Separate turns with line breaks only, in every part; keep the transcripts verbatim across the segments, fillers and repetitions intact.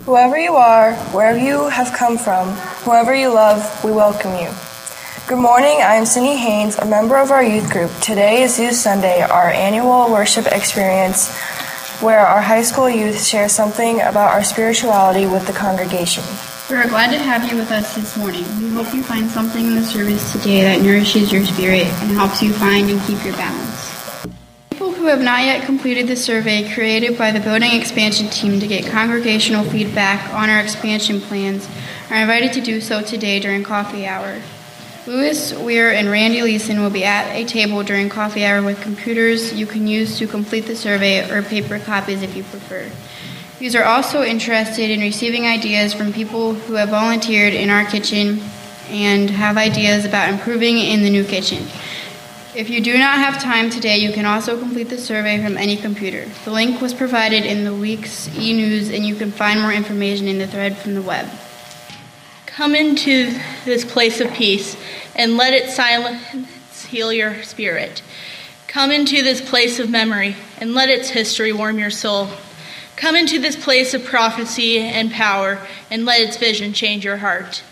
Whoever you are, wherever you have come from, whoever you love, we welcome you. Good morning, I am Cindy Haynes, a member of our youth group. Today is Youth Sunday, our annual worship experience where our high school youth share something about our spirituality with the congregation.
We are glad to have you with us this morning. We hope you find something in the service today that nourishes your spirit and helps you find and keep your balance. People who have not yet completed the survey created by the building expansion team to get congregational feedback on our expansion plans are invited to do so today during coffee hour. Louis Weir and Randy Leeson will be at a table during coffee hour with computers you can use to complete the survey or paper copies if you prefer. These are also interested in receiving ideas from people who have volunteered in our kitchen and have ideas about improving in the new kitchen. If you do not have time today, you can also complete the survey from any computer. The link was provided in the week's e-news, and you can find more information in the thread from the web.
Come into this place of peace and let its silence heal your spirit. Come into this place of memory and let its history warm your soul. Come into this place of prophecy and power and let its vision change your heart.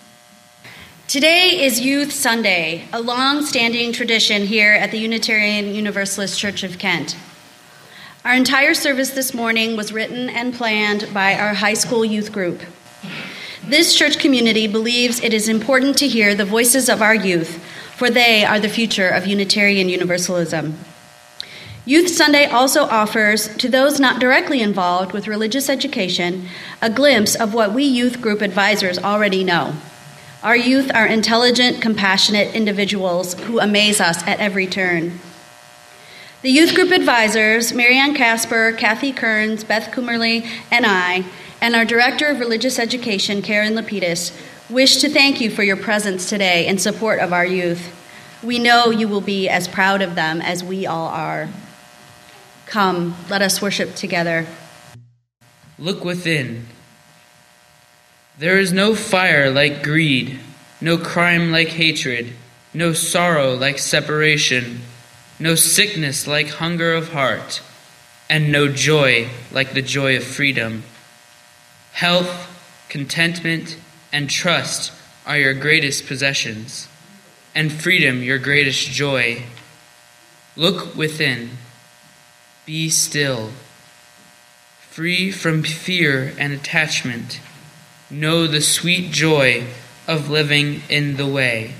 Today is Youth Sunday, a long-standing tradition here at the Unitarian Universalist Church of Kent. Our entire service this morning was written and planned by our high school youth group. This church community believes it is important to hear the voices of our youth, for they are the future of Unitarian Universalism. Youth Sunday also offers, to those not directly involved with religious education, a glimpse of what we youth group advisors already know. Our youth are intelligent, compassionate individuals who amaze us at every turn. The youth group advisors, Marianne Casper, Kathy Kearns, Beth Coomerly, and I, and our Director of Religious Education, Karen Lapidus, wish to thank you for your presence today in support of our youth. We know you will be as proud of them as we all are. Come, let us worship together.
Look within. There is no fire like greed, no crime like hatred, no sorrow like separation, no sickness like hunger of heart, and no joy like the joy of freedom. Health, contentment, and trust are your greatest possessions, and freedom your greatest joy. Look within. Be still. Free from fear and attachment, know the sweet joy of living in the way.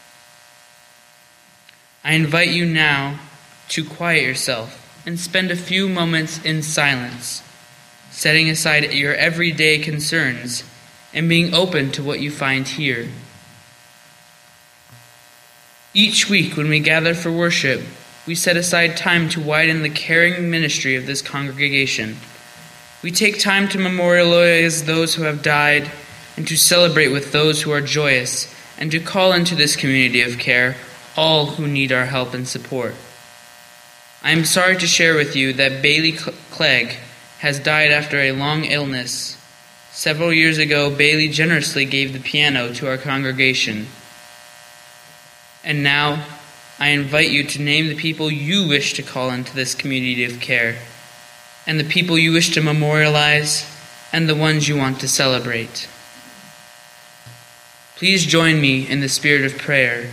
I invite you now to quiet yourself and spend a few moments in silence, setting aside your everyday concerns and being open to what you find here. Each week when we gather for worship, we set aside time to widen the caring ministry of this congregation. We take time to memorialize those who have died and to celebrate with those who are joyous and to call into this community of care all who need our help and support. I am sorry to share with you that Bailey Clegg has died after a long illness. Several years ago, Bailey generously gave the piano to our congregation. And now, I invite you to name the people you wish to call into this community of care, and the people you wish to memorialize, and the ones you want to celebrate. Please join me in the spirit of prayer.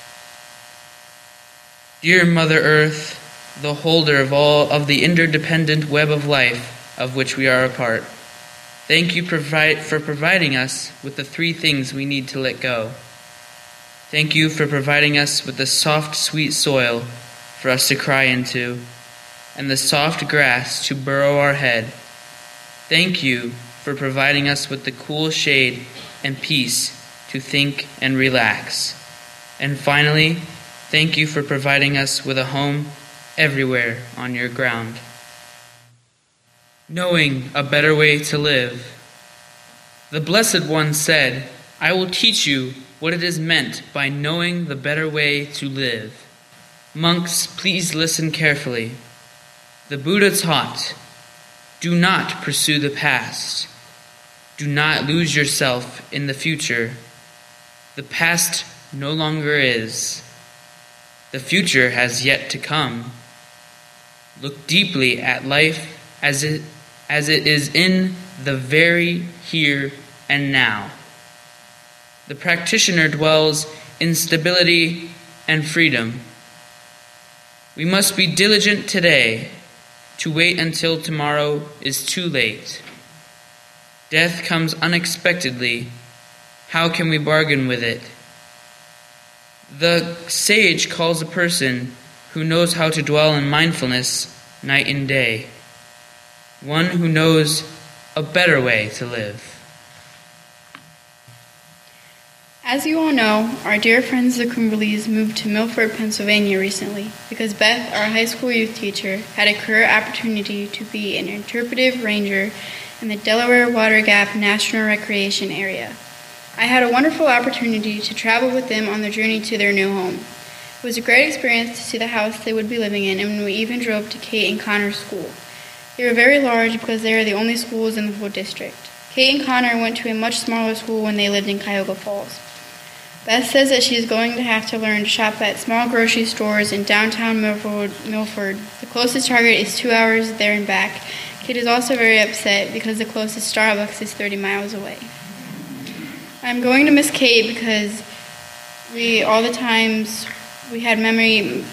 Dear Mother Earth, the holder of all of the interdependent web of life of which we are a part, thank you provi- for providing us with the three things we need to let go. Thank you for providing us with the soft, sweet soil for us to cry into, and the soft grass to burrow our head. Thank you for providing us with the cool shade and peace to think and relax. And finally, thank you for providing us with a home everywhere on your ground. Knowing a better way to live. The Blessed One said, I will teach you what it is meant by knowing the better way to live. Monks, please listen carefully. The Buddha taught, do not pursue the past. Do not lose yourself in the future. The past no longer is. The future has yet to come. Look deeply at life as it as it is in the very here and now. The practitioner dwells in stability and freedom. We must be diligent today. To wait until tomorrow is too late. Death comes unexpectedly. How can we bargain with it? The sage calls a person who knows how to dwell in mindfulness night and day, one who knows a better way to live.
As you all know, our dear friends the Cumberleys moved to Milford, Pennsylvania recently because Beth, our high school youth teacher, had a career opportunity to be an interpretive ranger in the Delaware Water Gap National Recreation Area. I had a wonderful opportunity to travel with them on their journey to their new home. It was a great experience to see the house they would be living in, and we even drove to Kate and Connor's school. They were very large because they are the only schools in the whole district. Kate and Connor went to a much smaller school when they lived in Cuyahoga Falls. Beth says that she is going to have to learn to shop at small grocery stores in downtown Milford. Milford. The closest Target is two hours there and back. Kate is also very upset because the closest Starbucks is thirty miles away. I'm going to miss Kate because we all the times we had memory.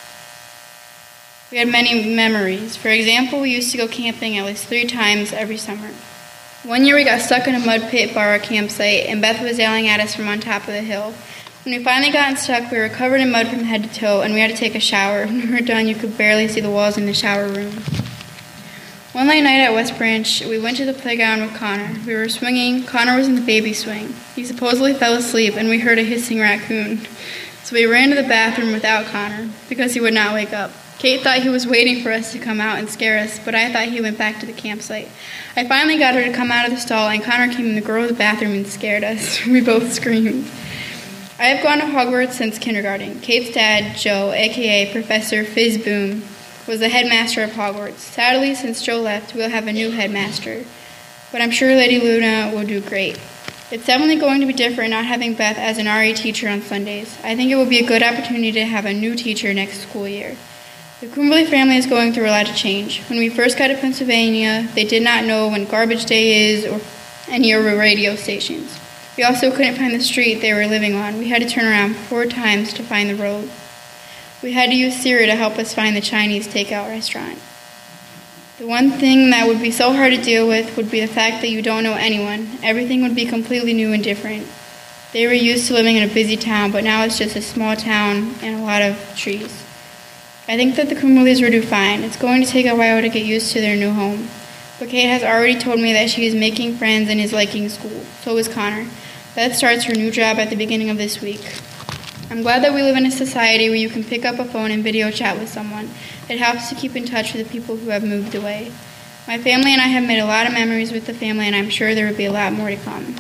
We had many memories. For example, we used to go camping at least three times every summer. One year we got stuck in a mud pit by our campsite, and Beth was yelling at us from on top of the hill. When we finally got unstuck, we were covered in mud from head to toe, and we had to take a shower. When we were done, you could barely see the walls in the shower room. One late night at West Branch, we went to the playground with Connor. We were swinging. Connor was in the baby swing. He supposedly fell asleep, and we heard a hissing raccoon. So we ran to the bathroom without Connor, because he would not wake up. Kate thought he was waiting for us to come out and scare us, but I thought he went back to the campsite. I finally got her to come out of the stall, and Connor came in the girls' bathroom and scared us. We both screamed. I have gone to Hogwarts since kindergarten. Kate's dad, Joe, a k a. Professor Fizzboom, was the headmaster of Hogwarts. Sadly, since Joe left, we'll have a new headmaster. But I'm sure Lady Luna will do great. It's definitely going to be different not having Beth as an R E teacher on Sundays. I think it will be a good opportunity to have a new teacher next school year. The Cumberley family is going through a lot of change. When we first got to Pennsylvania, they did not know when garbage day is or any of the radio stations. We also couldn't find the street they were living on. We had to turn around four times to find the road. We had to use Siri to help us find the Chinese takeout restaurant. The one thing that would be so hard to deal with would be the fact that you don't know anyone. Everything would be completely new and different. They were used to living in a busy town, but now it's just a small town and a lot of trees. I think that the Cumberleys will do fine. It's going to take a while to get used to their new home. But Kate has already told me that she is making friends and is liking school. So is Connor. Beth starts her new job at the beginning of this week. I'm glad that we live in a society where you can pick up a phone and video chat with someone. It helps to keep in touch with the people who have moved away. My family and I have made a lot of memories with the family, and I'm sure there will be a lot more to come.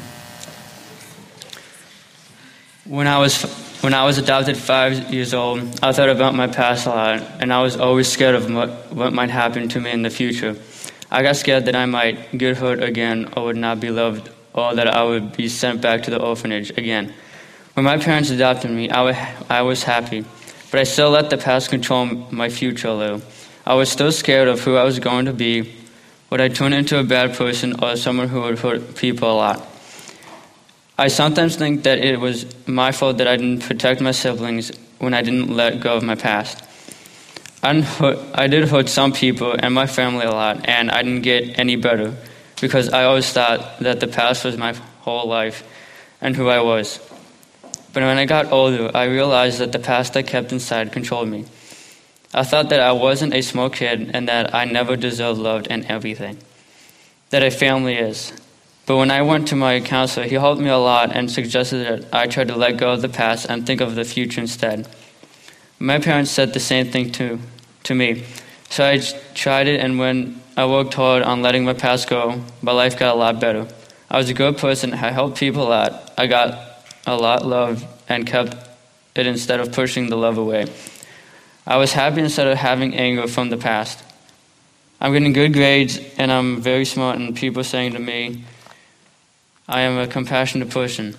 When I was when I was adopted five years old, I thought about my past a lot, and I was always scared of what, what might happen to me in the future. I got scared that I might get hurt again or would not be loved, or that I would be sent back to the orphanage again. When my parents adopted me, I, w- I was happy, but I still let the past control my future a little. I was still scared of who I was going to be. Would I turn into a bad person or someone who would hurt people a lot? I sometimes think that it was my fault that I didn't protect my siblings when I didn't let go of my past. I, didn't hurt, I did hurt some people and my family a lot, and I didn't get any better because I always thought that the past was my whole life and who I was. But when I got older, I realized that the past I kept inside controlled me. I thought that I wasn't a small kid and that I never deserved love and everything that a family is. But when I went to my counselor, he helped me a lot and suggested that I try to let go of the past and think of the future instead. My parents said the same thing to, to me. So I tried it, and when I worked hard on letting my past go, my life got a lot better. I was a good person. I helped people a lot. I got a lot of love and kept it instead of pushing the love away. I was happy instead of having anger from the past. I'm getting good grades, and I'm very smart, and people saying to me, I am a compassionate person.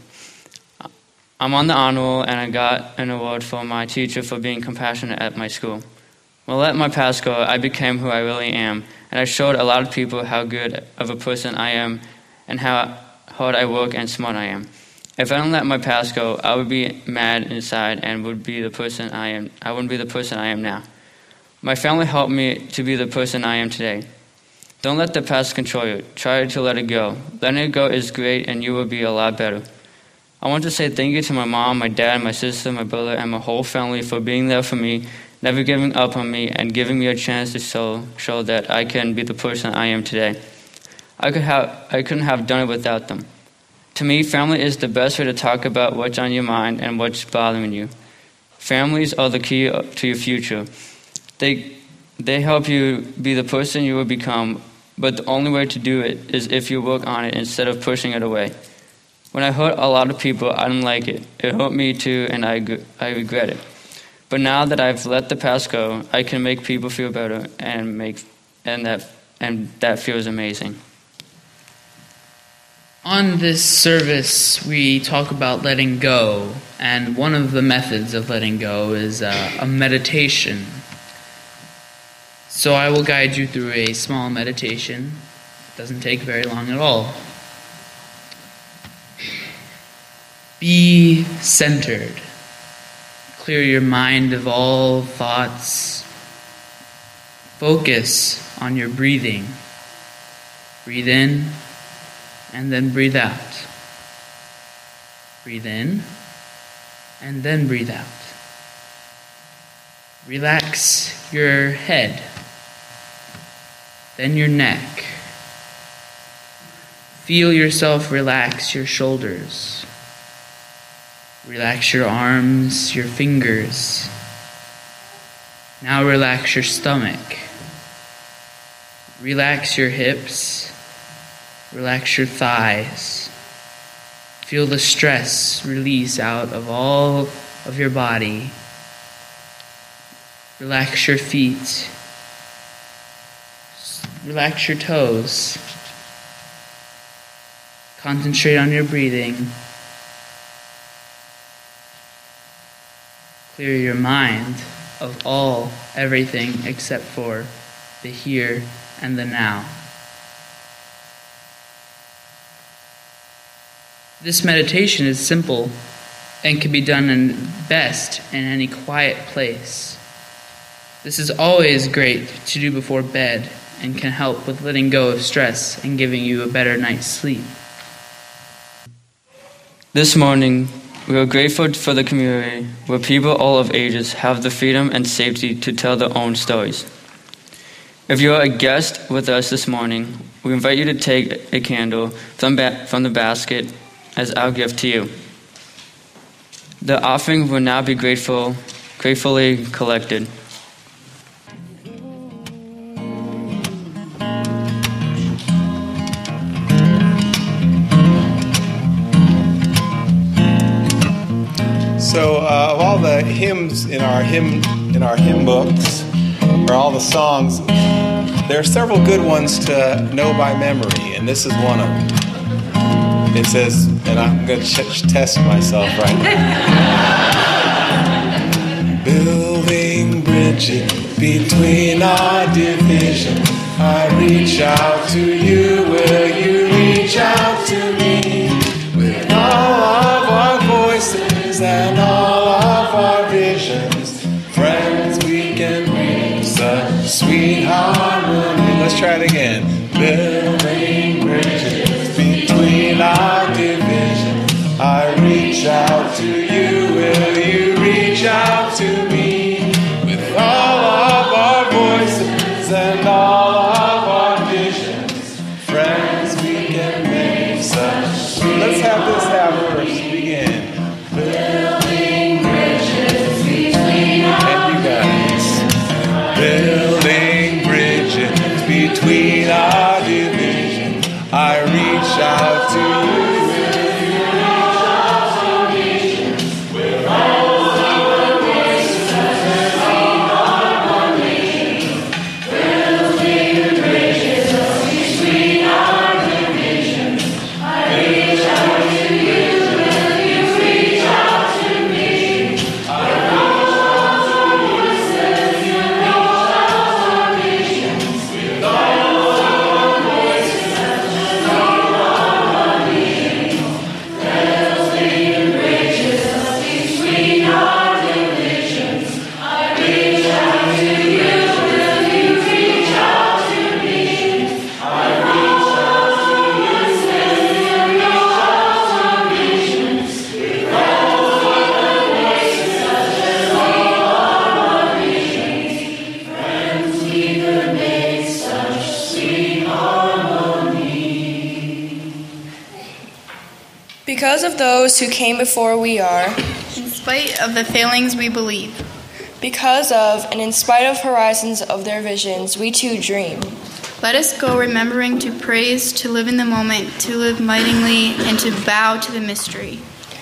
I'm on the honor roll, and I got an award for my teacher for being compassionate at my school. When I let my past go, I became who I really am, and I showed a lot of people how good of a person I am and how hard I work and smart I am. If I don't let my past go, I would be mad inside and would be the person I am. I wouldn't be the person I am now. My family helped me to be the person I am today. Don't let the past control you. Try to let it go. Letting it go is great, and you will be a lot better. I want to say thank you to my mom, my dad, my sister, my brother, and my whole family for being there for me, never giving up on me, and giving me a chance to show, show that I can be the person I am today. I could have, I couldn't have done it without them. To me, family is the best way to talk about what's on your mind and what's bothering you. Families are the key to your future. They, they help you be the person you will become, but the only way to do it is if you work on it instead of pushing it away. When I hurt a lot of people, I didn't like it. It hurt me too, and I, I regret it. But now that I've let the past go, I can make people feel better, and make and that and that feels amazing.
On this service, we talk about letting go, and one of the methods of letting go is uh, a meditation. So I will guide you through a small meditation. It doesn't take very long at all. Be centered. Clear your mind of all thoughts. Focus on your breathing. Breathe in and then breathe out. Breathe in and then breathe out. Relax your head, then your neck. Feel yourself relax your shoulders. Relax your arms, your fingers. Now relax your stomach. Relax your hips. Relax your thighs. Feel the stress release out of all of your body. Relax your feet. Relax your toes. Concentrate on your breathing. Clear your mind of all, everything except for the here and the now. This meditation is simple and can be done in best in any quiet place. This is always great to do before bed and can help with letting go of stress and giving you a better night's sleep.
This morning, we are grateful for the community where people all of ages have the freedom and safety to tell their own stories. If you are a guest with us this morning, we invite you to take a candle from, ba- from the basket as our gift to you. The offering will now be grateful, gratefully collected.
So, uh, of all the hymns in our hymn in our hymn books, or all the songs, there are several good ones to know by memory, and this is one of them. It says, and I'm going to ch- test myself right now. Building bridges between our division, I reach out to you, will you reach out to me? With all of our voices and all of our visions, friends, we can reach such sweet harmony. Let's try it again. Building bridges between our division, I reach out to you, will you reach out to me? With all of our voices and all of our visions, friends, we can make such sweet. Let's have this half verse begin. Building bridges between our and you guys. Building bridges between our division, I reach out to you. Will you reach out to me? With all of our voices and all of our visions, building bridges between our division, I reach out to you. Will you reach out to me? I reach out to voices, you reach
Because of those who came before we are,
in spite of the failings we believe,
because of and in spite of horizons of their visions, we too dream.
let us go remembering to praise, to live in the moment, to live mightily, and to bow to the mystery.